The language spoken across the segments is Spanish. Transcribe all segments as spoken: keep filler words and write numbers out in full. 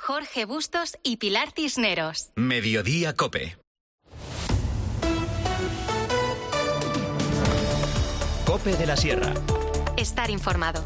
Jorge Bustos y Pilar Cisneros. Mediodía COPE. COPE de la Sierra. Estar informado.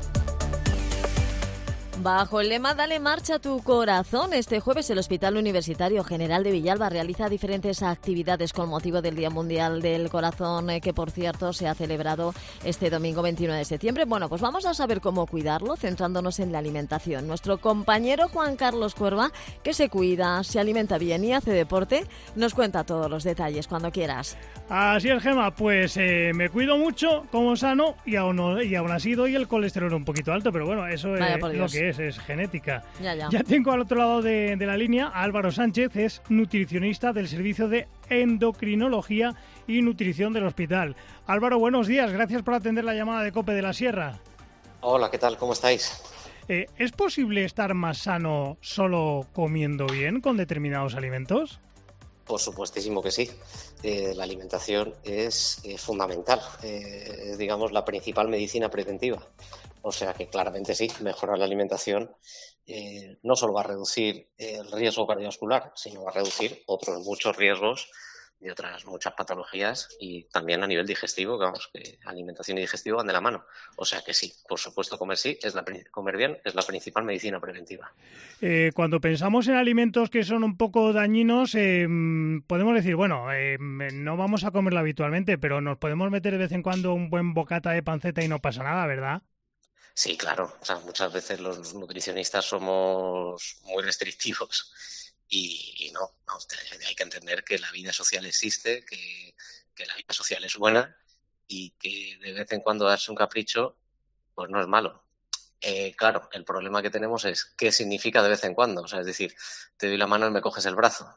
Bajo el lema Dale marcha a tu corazón, este jueves el Hospital Universitario General de Villalba realiza diferentes actividades con motivo del Día Mundial del Corazón, que por cierto se ha celebrado este domingo veintiuno de septiembre. Bueno, pues vamos a saber cómo cuidarlo, centrándonos en la alimentación. Nuestro compañero Juan Carlos Cuerva, que se cuida, se alimenta bien y hace deporte, nos cuenta todos los detalles cuando quieras. Así es, Gema, pues eh, me cuido mucho, como sano y aún, y aún así doy el colesterol un poquito alto, pero bueno, eso es lo que es. Es genética. Ya, ya. ya tengo al otro lado de, de la línea a Álvaro Sánchez, es nutricionista del Servicio de Endocrinología y Nutrición del Hospital. Álvaro, buenos días, gracias por atender la llamada de COPE de la Sierra. Hola, ¿qué tal? ¿Cómo estáis? Eh, ¿Es posible estar más sano solo comiendo bien con determinados alimentos? Por supuestísimo que sí. Eh, la alimentación es eh, fundamental, eh, es, digamos, la principal medicina preventiva. O sea que claramente sí, mejorar la alimentación eh, no solo va a reducir el riesgo cardiovascular, sino va a reducir otros muchos riesgos de otras muchas patologías y también a nivel digestivo, que vamos, que alimentación y digestivo van de la mano. O sea que sí, por supuesto comer sí, es la, comer bien es la principal medicina preventiva. Eh, cuando pensamos en alimentos que son un poco dañinos, eh, podemos decir, bueno, eh, no vamos a comerlo habitualmente, pero nos podemos meter de vez en cuando un buen bocata de panceta y no pasa nada, ¿verdad? Sí, claro. O sea, muchas veces los nutricionistas somos muy restrictivos y, y no, no, hay que entender que la vida social existe, que, que la vida social es buena y que de vez en cuando darse un capricho, pues no es malo. Eh, claro, el problema que tenemos es qué significa de vez en cuando. O sea, es decir, te doy la mano y me coges el brazo.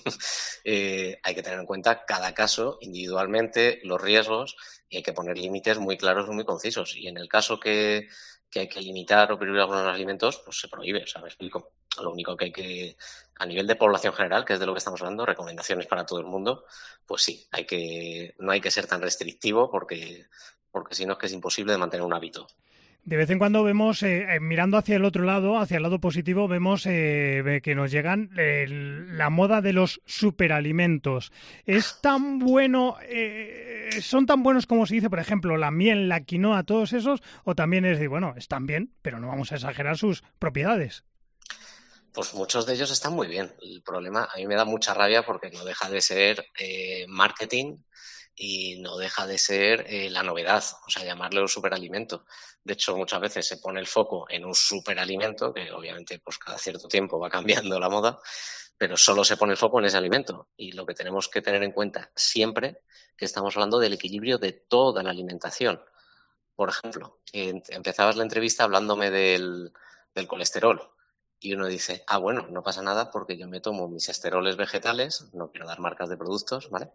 eh, hay que tener en cuenta cada caso individualmente, los riesgos, y hay que poner límites muy claros y muy concisos. Y en el caso que, que hay que limitar o prohibir algunos alimentos, pues se prohíbe. O sea, me explico. Lo único que hay que, a nivel de población general, que es de lo que estamos hablando, recomendaciones para todo el mundo, pues sí, hay que, no hay que ser tan restrictivo porque, porque si no es que es imposible de mantener un hábito. De vez en cuando vemos, eh, mirando hacia el otro lado, hacia el lado positivo, vemos eh, que nos llegan eh, la moda de los superalimentos. ¿Es tan bueno, eh, son tan buenos como se dice, por ejemplo, la miel, la quinoa, todos esos? ¿O también es de, bueno, están bien, pero no vamos a exagerar sus propiedades? Pues muchos de ellos están muy bien. El problema, a mí me da mucha rabia porque no deja de ser eh, marketing y no deja de ser eh, la novedad, o sea, llamarle un superalimento. De hecho, muchas veces se pone el foco en un superalimento, que obviamente pues cada cierto tiempo va cambiando la moda, pero solo se pone el foco en ese alimento. Y lo que tenemos que tener en cuenta siempre que estamos hablando del equilibrio de toda la alimentación. Por ejemplo, empezabas la entrevista hablándome del, del colesterol. Y uno dice, ah, bueno, no pasa nada porque yo me tomo mis esteroles vegetales, no quiero dar marcas de productos, ¿vale?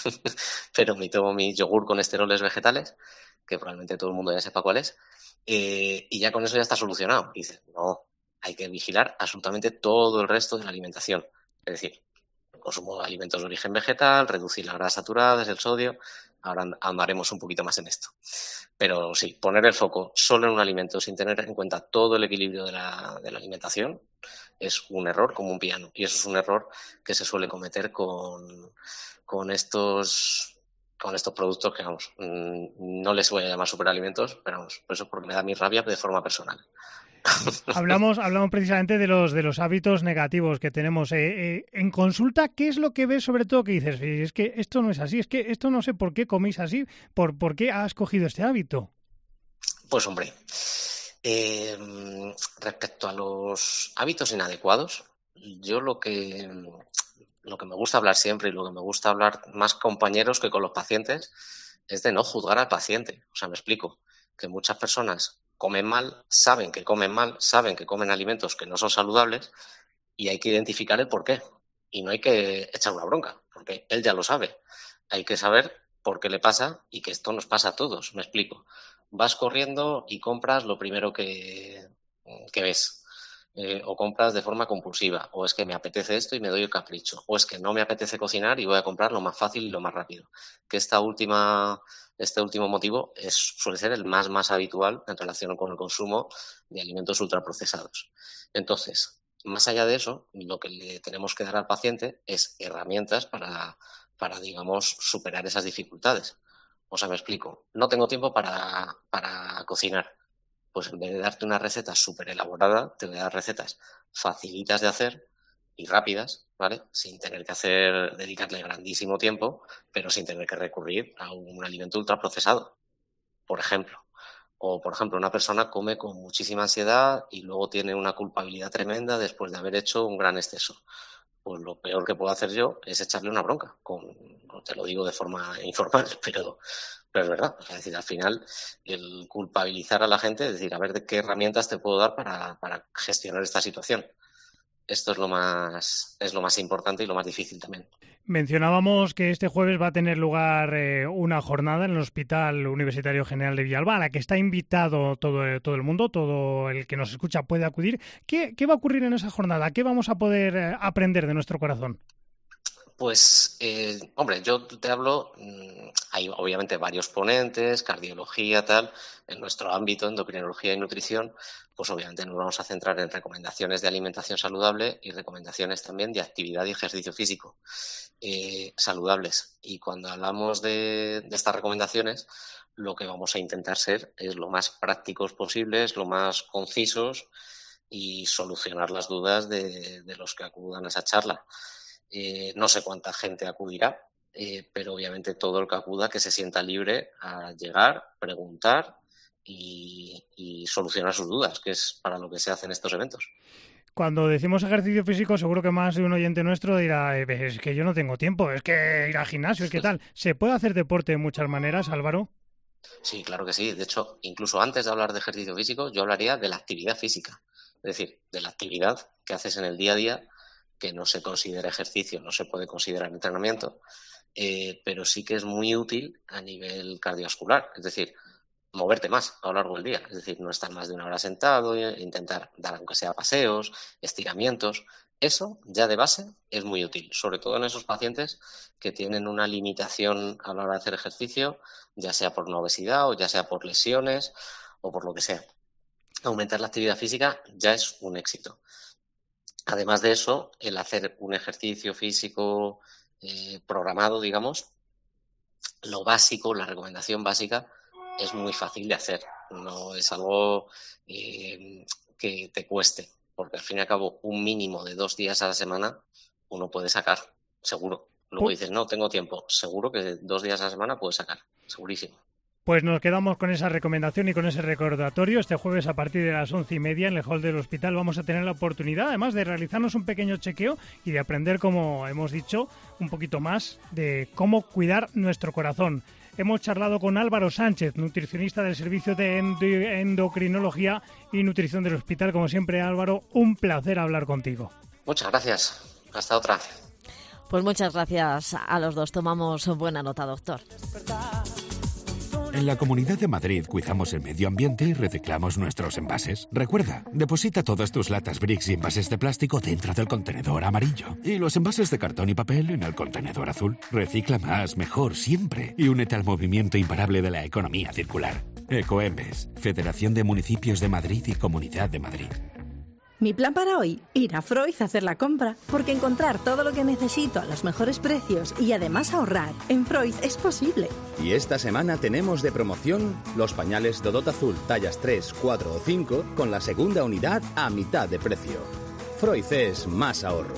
Pero me tomo mi yogur con esteroles vegetales, que probablemente todo el mundo ya sepa cuál es, eh, y ya con eso ya está solucionado. Y dice, no, hay que vigilar absolutamente todo el resto de la alimentación. Es decir, el consumo de alimentos de origen vegetal, reducir las grasas saturadas, el sodio. Ahora andaremos un poquito más en esto. Pero sí, poner el foco solo en un alimento sin tener en cuenta todo el equilibrio de la, de la alimentación es un error como un piano. Y eso es un error que se suele cometer con, con estos con estos productos que, vamos, no les voy a llamar superalimentos, pero vamos, por eso es porque me da mi rabia de forma personal. Hablamos, hablamos precisamente de los de los hábitos negativos que tenemos. Eh, eh, en consulta, ¿qué es lo que ves sobre todo que dices? Es que esto no es así, es que esto no sé por qué coméis así, por, ¿por qué has cogido este hábito? Pues hombre, eh, respecto a los hábitos inadecuados, yo lo que, lo que me gusta hablar siempre y lo que me gusta hablar más compañeros que con los pacientes es de no juzgar al paciente. O sea, me explico, que muchas personas comen mal, saben que comen mal, saben que comen alimentos que no son saludables y hay que identificar el por qué. Y no hay que echar una bronca, porque él ya lo sabe. Hay que saber por qué le pasa y que esto nos pasa a todos. Me explico. Vas corriendo y compras lo primero que, que ves. Eh, o compras de forma compulsiva. O es que me apetece esto y me doy el capricho. O es que no me apetece cocinar y voy a comprar lo más fácil y lo más rápido. Que esta última... Este último motivo es, suele ser el más, más habitual en relación con el consumo de alimentos ultraprocesados. Entonces, Más allá de eso, lo que le tenemos que dar al paciente es herramientas para, para digamos, superar esas dificultades. O sea, me explico. No tengo tiempo para, para cocinar. Pues en vez de darte una receta súper elaborada, te voy a dar recetas facilitas de hacer y rápidas, ¿vale? Sin tener que hacer, dedicarle grandísimo tiempo, pero sin tener que recurrir a un alimento ultraprocesado, por ejemplo. O, por ejemplo, una persona come con muchísima ansiedad y luego tiene una culpabilidad tremenda después de haber hecho un gran exceso. Pues lo peor que puedo hacer yo es echarle una bronca. Con, no te lo digo de forma informal, pero, pero es verdad. Es decir, al final, el culpabilizar a la gente, es decir, a ver de qué herramientas te puedo dar para, para gestionar esta situación. Esto es lo más, es lo más importante y lo más difícil también. Mencionábamos que este jueves va a tener lugar eh, una jornada en el Hospital Universitario General de Villalba, a la que está invitado todo, todo el mundo, todo el que nos escucha puede acudir. ¿Qué, qué va a ocurrir en esa jornada? ¿Qué vamos a poder eh, aprender de nuestro corazón? Pues, eh, hombre, yo te hablo, hay obviamente varios ponentes, cardiología, tal. En nuestro ámbito, endocrinología y nutrición, pues obviamente nos vamos a centrar en recomendaciones de alimentación saludable y recomendaciones también de actividad y ejercicio físico eh, saludables. Y cuando hablamos de, de estas recomendaciones, lo que vamos a intentar ser es lo más prácticos posibles, lo más concisos y solucionar las dudas de, de los que acudan a esa charla. Eh, no sé cuánta gente acudirá, eh, pero obviamente todo el que acuda que se sienta libre a llegar, preguntar y, y solucionar sus dudas, que es para lo que se hacen estos eventos. Cuando decimos ejercicio físico, seguro que más de un oyente nuestro dirá, eh, es que yo no tengo tiempo, es que ir al gimnasio, es que tal. ¿Se puede hacer deporte de muchas maneras, Álvaro? Sí, claro que sí. De hecho, incluso antes de hablar de ejercicio físico, yo hablaría de la actividad física. Es decir, de la actividad que haces en el día a día, que no se considera ejercicio, no se puede considerar entrenamiento, eh, pero sí que es muy útil a nivel cardiovascular, es decir, moverte más a lo largo del día, es decir, no estar más de una hora sentado, intentar dar aunque sea paseos, estiramientos, eso ya de base es muy útil, sobre todo en esos pacientes que tienen una limitación a la hora de hacer ejercicio, ya sea por una obesidad o ya sea por lesiones o por lo que sea. Aumentar la actividad física ya es un éxito. Además de eso, el hacer un ejercicio físico eh, programado, digamos, lo básico, la recomendación básica, es muy fácil de hacer. No es algo eh, que te cueste, porque al fin y al cabo un mínimo de dos días a la semana uno puede sacar, seguro. Luego dices, no, tengo tiempo. Seguro que dos días a la semana puedes sacar, segurísimo. Pues nos quedamos con esa recomendación y con ese recordatorio. Este jueves a partir de las once y media en el hall del hospital vamos a tener la oportunidad, además de realizarnos un pequeño chequeo y de aprender, como hemos dicho, un poquito más de cómo cuidar nuestro corazón. Hemos charlado con Álvaro Sánchez, nutricionista del Servicio de Endocrinología y Nutrición del Hospital. Como siempre, Álvaro, un placer hablar contigo. Muchas gracias. Hasta otra. Pues muchas gracias a los dos. Tomamos buena nota, doctor. En la Comunidad de Madrid cuidamos el medio ambiente y reciclamos nuestros envases. Recuerda, deposita todas tus latas Brix y envases de plástico dentro del contenedor amarillo y los envases de cartón y papel en el contenedor azul. Recicla más, mejor, siempre y únete al movimiento imparable de la economía circular. Ecoembes, Federación de Municipios de Madrid y Comunidad de Madrid. Mi plan para hoy, ir a Freud a hacer la compra, porque encontrar todo lo que necesito a los mejores precios y además ahorrar en Freud es posible. Y esta semana tenemos de promoción los pañales Dodot Azul tallas tres, cuatro o cinco con la segunda unidad a mitad de precio. Freud es más ahorro.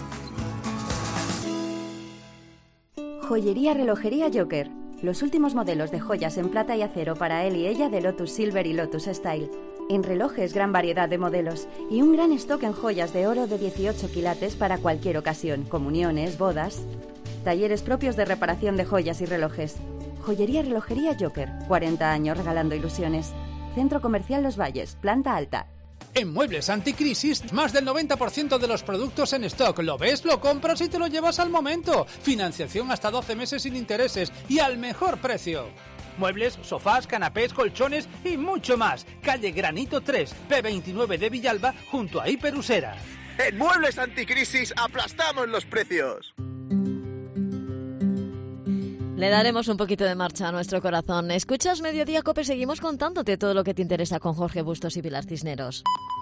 Joyería Relojería Joker. Los últimos modelos de joyas en plata y acero para él y ella de Lotus Silver y Lotus Style. En relojes, gran variedad de modelos y un gran stock en joyas de oro de dieciocho quilates para cualquier ocasión, comuniones, bodas. Talleres propios de reparación de joyas y relojes. Joyería Relojería Joker, cuarenta años regalando ilusiones. Centro Comercial Los Valles, planta alta. En Muebles Anticrisis, más del noventa por ciento de los productos en stock. Lo ves, lo compras y te lo llevas al momento. Financiación hasta doce meses sin intereses y al mejor precio. Muebles, sofás, canapés, colchones y mucho más. Calle Granito tres, P veintinueve de Villalba, junto a Hiperusera. En Muebles Anticrisis aplastamos los precios. Le daremos un poquito de marcha a nuestro corazón. Escuchas Mediodía Cope, seguimos contándote todo lo que te interesa con Jorge Bustos y Pilar Cisneros.